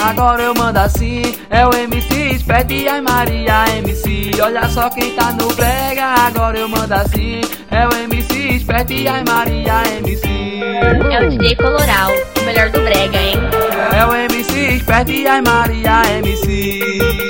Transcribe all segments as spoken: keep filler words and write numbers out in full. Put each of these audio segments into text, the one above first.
agora eu mando assim. É o M C esperto e a Maria M C. Olha só quem tá no brega, agora eu mando assim. É o M C esperto e a Maria M C. É o D J Coloral, o melhor do brega, hein? É o M C esperto e a Maria M C.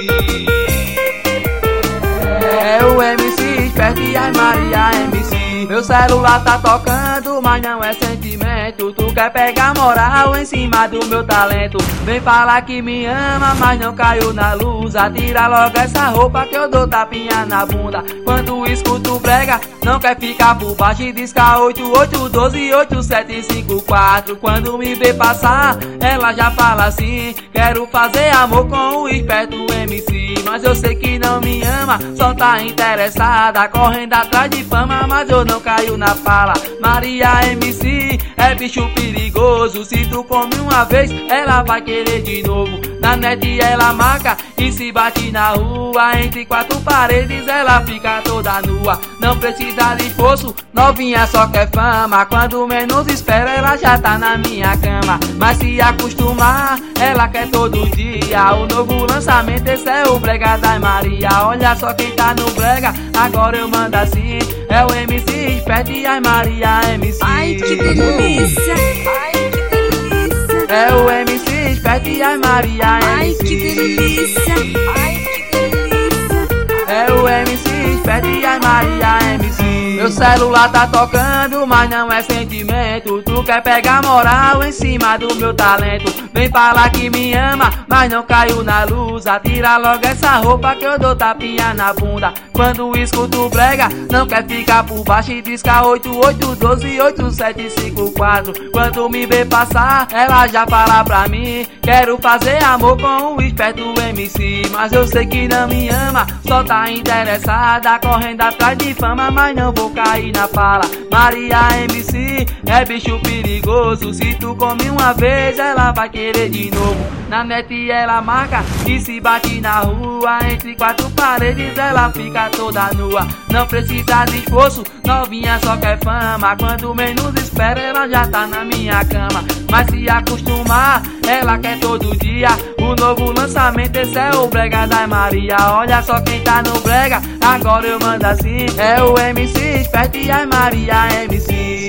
É o M C esperto e a Maria M C. Meu celular tá tocando, mas não é sentimento. Tu quer pegar moral em cima do meu talento. Vem falar que me ama, mas não caiu na luz. Atira logo essa roupa que eu dou tapinha na bunda. Quando escuto brega, não quer ficar por baixo. E disca oito oito um dois oito sete cinco quatro. Quando me vê passar, ela já fala assim: quero fazer amor com o esperto M C. Mas eu sei que não me ama, só tá interessada, correndo atrás de fama, mas eu não caio na fala. Maria M C é bicho perigoso. Se tu come uma vez, ela vai querer de novo. Na net ela marca e se bate na rua. Entre quatro paredes ela fica toda nua. Não precisa de esforço, novinha só quer fama. Quando menos espera ela já tá na minha cama. Mas se acostumar, ela quer todo dia. O novo lançamento, esse é o brega da Maria. Olha só quem tá no brega, agora eu mando assim. É o M C esperto e a Maria M C. Ai, que delícia! Ai, que delícia! É o M C esperto e a Maria Ai, M C. que delícia! Ai, que delícia! É o M C esperto e a Maria M C. Meu celular tá tocando, mas não é sentimento. Tu quer pegar moral em cima do meu talento. Vem falar que me ama, mas não caiu na luz. Atira logo essa roupa que eu dou tapinha na bunda. Quando escuto brega, não quer ficar por baixo. E disca oito oito um dois oito sete cinco quatro. Quando me vê passar, ela já fala pra mim: quero fazer amor com o esperto M C. Mas eu sei que não me ama, só tá interessada, correndo atrás de fama, mas não vou cair na fala. Maria M C é bicho perigoso. Se tu come uma vez, ela vai querer de novo. Na net ela marca e se bate na rua. Entre quatro paredes ela fica toda nua. Não precisa de esforço, novinha só quer fama. Quando menos espera ela já tá na minha cama. Mas se acostumar, ela quer todo dia. O novo lançamento, esse é o brega da Maria. Olha só quem tá no brega, agora eu mando assim. É o M C esperto e a Maria M C.